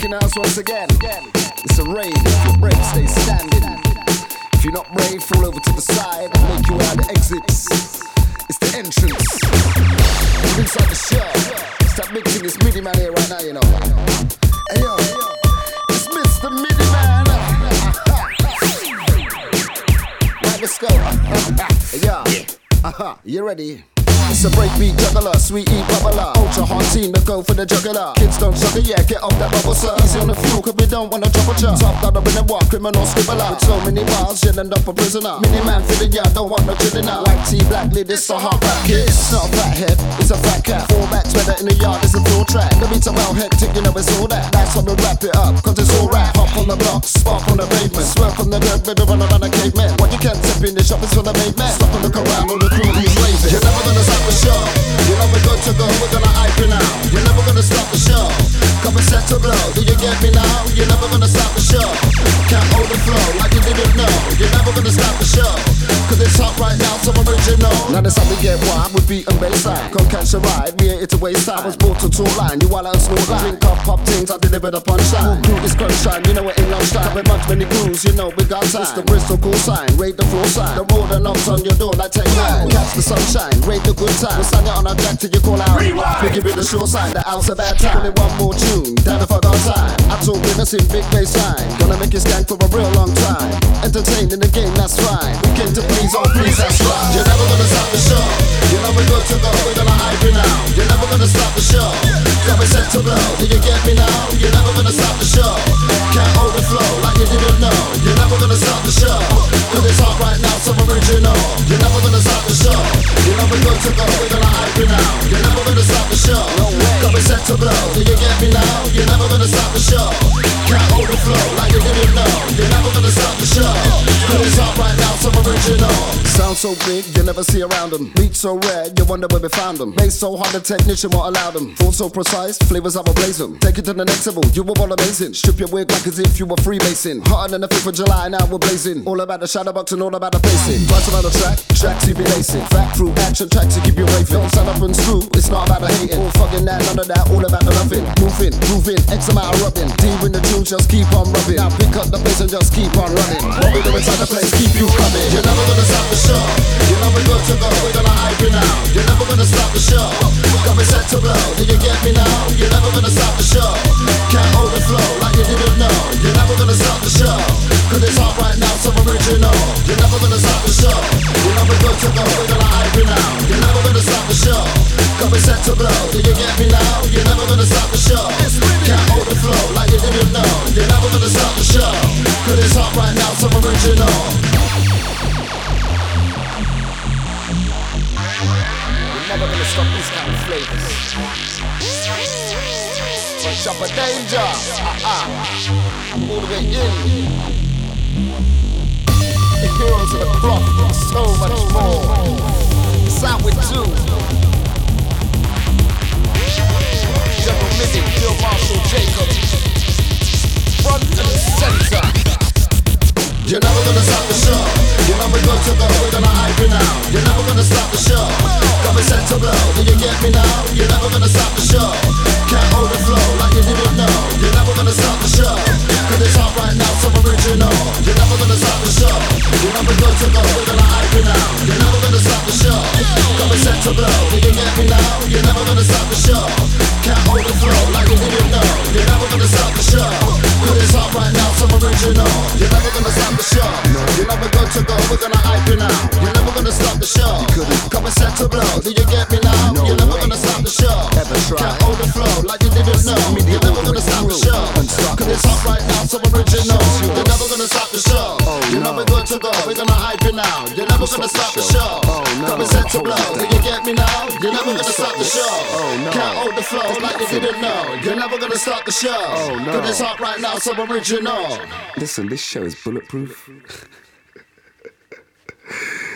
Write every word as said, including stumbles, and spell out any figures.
rocking house once again. It's a rave. If you're brave, stay standing. If you're not brave, fall over to the side and make your way out the exits. It's the entrance. Inside the show. Stop mixing this MIDI man here right now, you know. Hey yo, it's Mister MIDI man. Right, let's go. Hey yo, uh-huh, you ready? It's a breakbeat juggler, sweetie bubbler. Ultra hard team that go for the juggler. Kids don't sugar, yeah, get off that bubble, sir. Easy on the fuel, cause we don't wanna trouble ya. Top dollar in the war, criminal scribbler. With so many bars, you'll end up a prisoner. Mini man for the yard, don't want no chilling out. Like T Black lid, it's a hard rap kid. It's not a fat head, it's a fat cat. Four backs, weather in the yard, it's a full track. The beats are well hectic, you know it's all that. That's why we wrap it up, cause it's all rap. Hop on the block, spark on the pavement. Swerve from the dirt, baby, run around the caveman. What you can't step in the shop is for the main man. Stop and look around, all the crew who's raving. You're never gonna stop the show. You know we're good to go, we're gonna hype you now. You're never gonna stop the show. Come and set to blow, do you get me now? You're never gonna stop the show. Can't hold the flow like you didn't know. You're never gonna stop the show. Cause it's hot right now, so original. Now that's how we get wild with beat and bassline. Come catch a ride, we ain't here to waste time. I was brought to tour line, you while I snort line. Drink up, pop things, I deliver the punchline. Crew is crunch time, you know it ain't lunch time. With much many crews, you know we got time. It's the Bristol cool sign, rate the floor sign. The road that knocks on your door like take nine. Catch the sunshine, rate the good time. We'll stand it on our jack till you call out. Rewind. We give it the sure sign, the out's a bad time. Only one more tune, down if I got time. I talk business in big bass line. Gonna make it skank for a real long time. Entertained in the game, that's fine. We came to please, oh please, that's right. You're never gonna stop the show. You know we're good to go, we're gonna hype you now. You're never gonna stop the show. Got me set to blow, do you get me now? You're never gonna stop the show. Can't hold the flow like you didn't know. You're never gonna stop the show. Cause it's hot right now, so original. You're never gonna stop the show. You know we're good to go, we're gonna hype you now. You're never gonna stop the show. Got me set to blow, do you get me now? You're never gonna stop the show. Can't hold the flow like you didn't know. You're never gonna stop the show. Cause it's hot right now, so original. Sound so big, you never see around them. Beat so rare, you wonder where we found them. Bass so hard, the technician won't allow them. Thought so precise, flavors I will blaze them. Take it to the next level, you were all amazing. Strip your wig like as if you were freebasing. Hotter than the fifth of July, now we're blazing. All about the shadow box and all about the pacing. Price on the track, tracks you be lacing. Fact through action tracks to keep you raving. Don't stand up and screw, it's not about the hating. All fucking that, none of that, all about the loving. Moving, moving, X amount of rubbing. Deep in the tunes, just keep on rubbing. Now pick up the bass and just keep on running. What we do inside the place, keep you coming. You're never gonna stop the show. You know we're good to go, we're gonna hype you now. You're never gonna stop the show. Got me set to blow, do you get me now? You're never gonna stop the show. Can't hold the flow like you didn't know. You're never gonna stop the show. Cause it's hot right now, so original. You're never gonna stop the show. You know we're good to go, we're gonna hype you now. You're never gonna stop the show. Got me set to blow, do you get me now? You're never gonna stop the show. Can't hold the flow like you didn't know. You're never gonna stop the show. Cause it's hot right now, so original. Never gonna stop these kind of flavors. But jump a danger, uh-uh, all the way in. The heroes of the cloth, so much more. It's out with two. General Middy, Bill Marshall Jacob, front and center. You're never gonna stop the show. You know we're good to go, we're gonna hype you now. You're never gonna stop the show. Got me set to blow, do you get me now? You're never gonna stop the show. Can't hold the flow like you didn't know. You're never gonna stop the show. Cause it's hot right now, so original. You're never gonna stop the show. You know we're good to go, we're gonna hype you now. You're never gonna stop the show. Got me set to blow, do you get me now? You're never gonna stop the show. Can't hold the flow like you didn't know. You're never gonna stop the show. Cause it's hot right now, so original. You're never gonna stop the show. You know we're good to go, we're gonna hype you now. You're never gonna stop the show. Come and set to blow, do you get me now? No, you're never gonna stop the show. Can't hold the flow like you didn't know. You're never gonna stop the show. Cause it's hot right now, so original. You're never gonna stop the show. You know we're good to go, we're gonna hype you now. You're never gonna stop the show. Come and set to blow, do you get me now? You're never gonna stop the show. Can't hold the flow like you didn't know. You're never gonna stop the show. Cause it's hot right now, so original. Listen, this show is bulletproof.